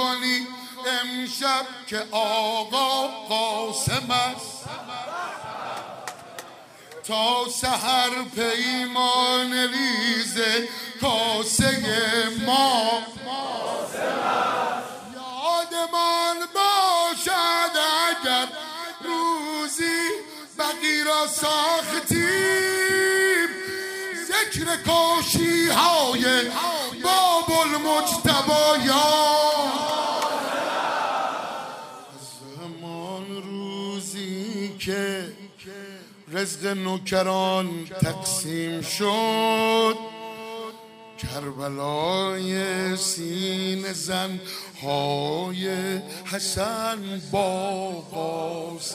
کنی امشب که آقا قاسم است تا سحر پیمان ریزه کاسه ما یادمان باشد اگر روزی بقی را ساختیم ذکر کاشی های باب المجتبیان زمان روزی که رزق نوکران تقسیم شد کربلای سینه زن های حسن با قاسم.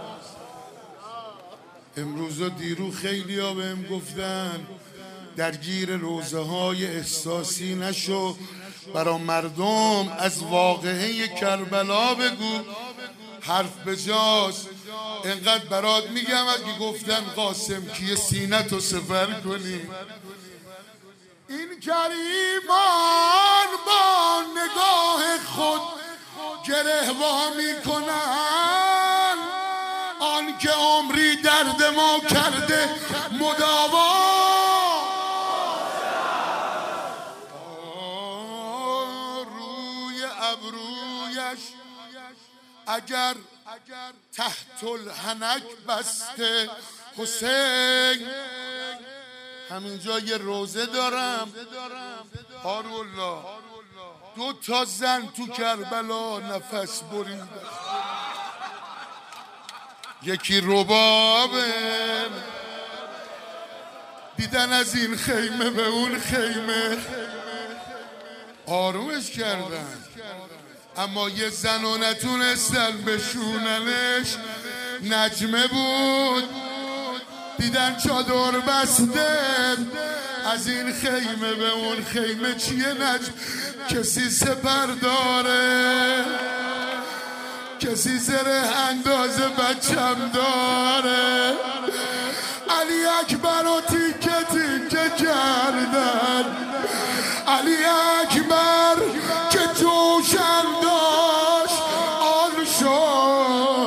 امروز و دیرو خیلی ها بهم گفتن درگیر روزه های احساسی نشو، برا مردم از واقعه کربلا بگو، حرف بجاست. انقدر برات میگم اگه گفتن قاسم کیه سینه تو سفر کنی. این کریمان با نگاه خود گره وا میکنن آن که عمری درد ما کرده مداوا. روی ابرویش اگر تحت الحنک بسته حسین، همینجا یه روزه دارم هارالله 2 زن تو کربلا نفس بریدن، یکی ربابه دیدن از این خیمه به اون خیمه آرومش کردن، اما یه زن و نتونستن بشوننش. نجمه بود دیدن چادر بسته از این خیمه به اون خیمه. چیه نجم؟ کسی سپر داره، کسی زره انداز بچم داره. علی اکبر رو تیکه تیکه کردن، علی اکبر که جوشن داشت آن شد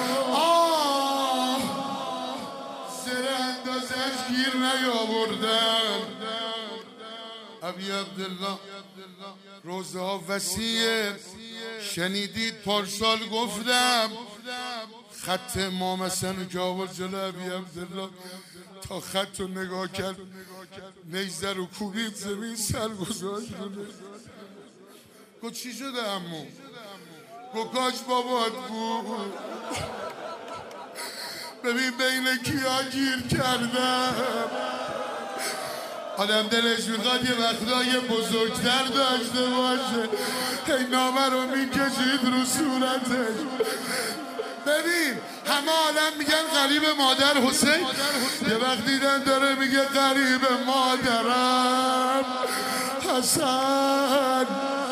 زره اندازش گیر نیاوردن. ابی عبدالله روزه ها وسیعه. شنیدید پارسال گفتم خط امام حسن که آورد جلو ابی عبدالله تا خط رو نگاه کرد نیزه رو کوبید زمین سر گذاشت. گفت چی شده عمو؟ گفت کاش بابات بود. ببین بین کیا گیر کردم. آدم دلش میخواد یه وقتای بزرگتر داشته باشه، هی نامه رو میکشید رو صورتش. ببین همه آدم میگن قریب مادر حسین، یه وقت دیدن داره میگه قریب مادرم حسن.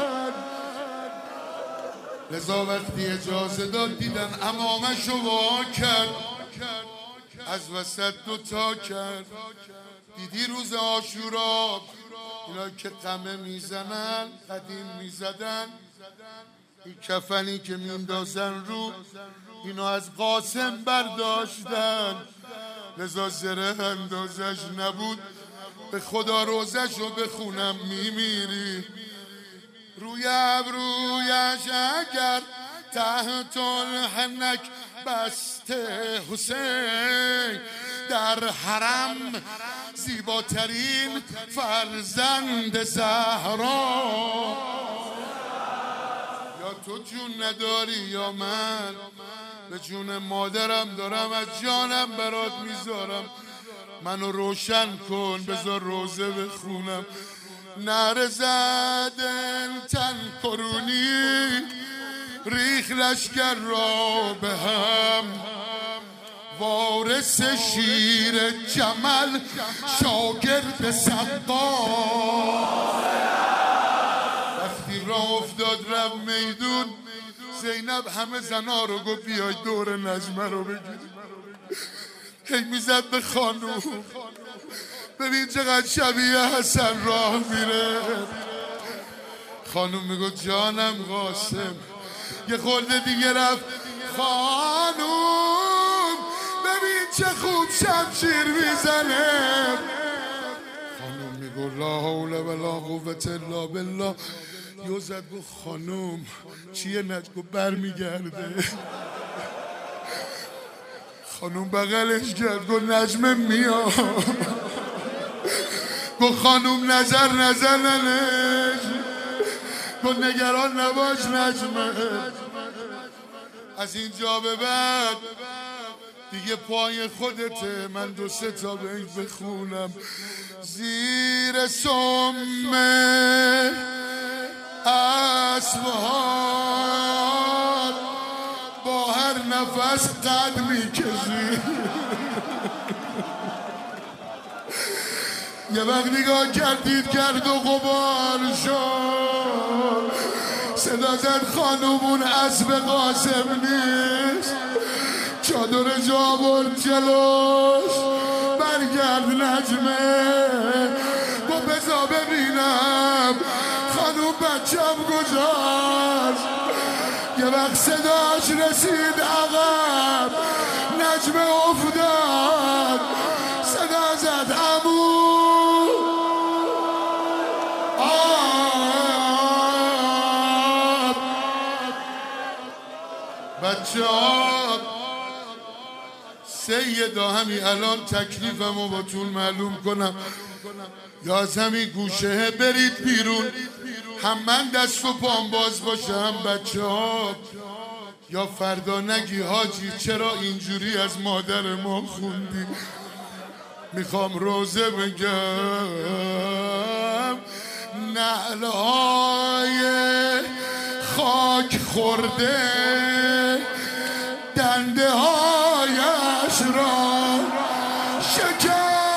لذا وقتی اجازه داد دیدن امامش رو وا کرد، از وسط 2 کرد. دیدی روز عاشورا اینا که قمه میزنن قدیم میزدن، این کفنی که میندازن رو اینا از قاسم برداشتن. لذا زره اندازش نبود، به خدا روزش رو بخونم میمیری. روی ابرویش اگر تحت الحنک بسته حسین، در حرم زیباترین فرزند زهرا. یا تو جون نداری یا من به جون مادرم دارم از جانم برات میذارم. منو روشن کن بذار روزه بخونم. نره زدن تن کرونی ریخ لشکر را به هم، وارث شیر جمل شاگرد سقا. وقتی راه افتاد رفت میدون، زینب همه زنا رو گفت بیای دور نجمه رو بگیریم. هی میزد به خانوم ببین چقدر شبیه حسن راه میره. خانوم میگو جانم قاسم، یه خورده دیگه رفت. خانوم ببین چه خوب شمشیر میزنه. خانوم میگو لا حول ولا قوة الا بالله. یو زد گو خانوم چیه؟ نجگو بر میگرده. خانوم بغلش کرد گو نجمه میاد. گو خانوم نظر نزننش، گو نگران نباش نجمه. از اینجا به بعد دیگه پای خودته. من 2 3 تا بیت بخونم. زیر سم اسباب با هر نفس قد میکشی. یه وقت نگاه کردید گرد و غبار شد، صدا زد خانومون اسب قاسم نیست. چادر جا برد جلوش، برگرد نجمه. با بزا ببینم خانوم بچم گذاشت. یه وقت صداش رسید عقب، نجمه افتاد. صدا زد عمو. بچه ها سیدا همین الان تکلیفمو باتون معلوم کنم. یا از همین گوشه برید بیرون، هم من دست و پام باز باشم بچه ها. یا فردا نگی حاجی چرا اینجوری از مادر ما خوندی. میخوام روزه بگم نعلهای خاک خورده دنده هایش را شکست.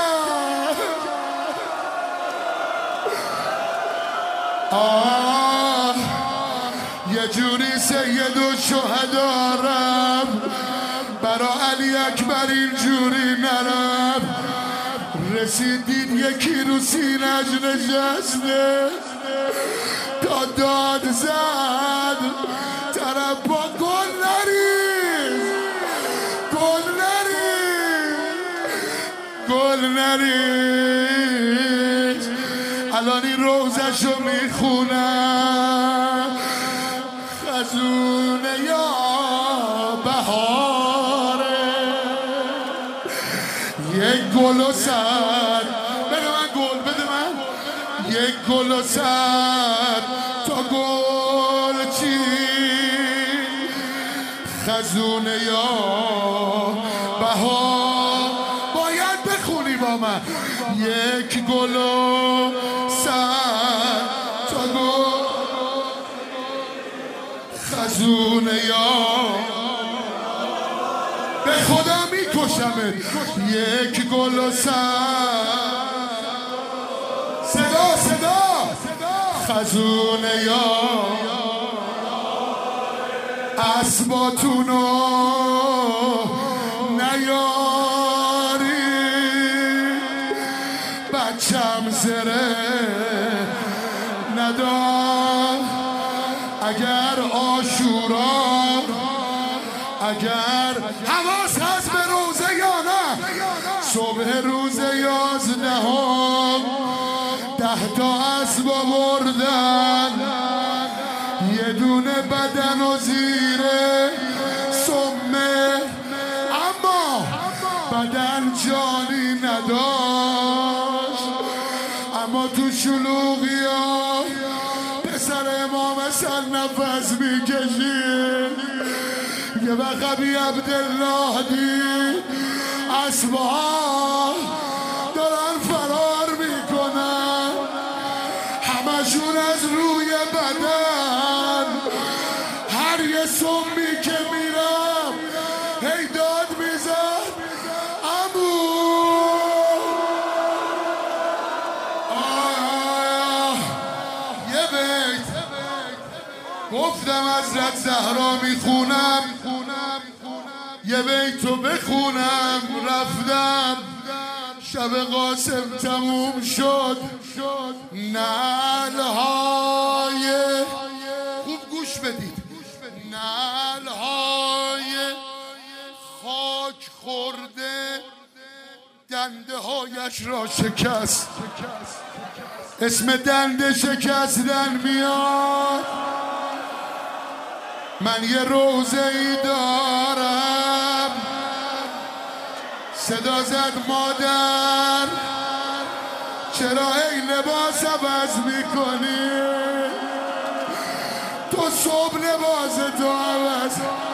یه جوری سید و شهدارم، برا علی اکبر اینجوری نرم. رسیدید یکی رو سینه‌اش نشسته، تا داد زد طرف با گل نریز، گل نریز، گل نریز. الان این روزشو میخونم. خزونه یا بهاره، یک گل و سر بده من، گل بده من. یک گل و سر تا گل چین. خزونه یا بهار باید بخونی با من. یک گل و سر تا گل. خزونه یا به خدا میکشمت. یک گل و سر. صدا صدا. خزونه یا اسباتونو نیاری. بچم زره ندار. اگر عاشورا، اگر حواس هست به روزه یا نه، صبح روز 11 10 تا اسب بردن. یه دونه بدن و زیره سمه، اما بدن جانی نداشت. اما تو شلوغی ها پسر امام حسن نفس میکشید. یه وقت ابی عبدالله دید اسبها دارن فرار میکنن، همشون از روی بدن. هر یه سمی که میرم هی داد میزد عمو. یه بیت گفتم حضرت زهرا میخونم، یه بیتو بخونم. رفتم شب قاسم تموم شد، نعلهای پایش را شکست، اسم دنده شکستن میاد. من یه روزه ای دارم صدا زد مادر چرا ای لباس عوض میکنی؟ تو صبح لباس تو عوض.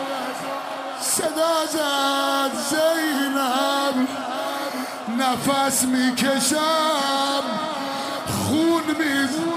صدا زد زینب نفس میکشم خون میز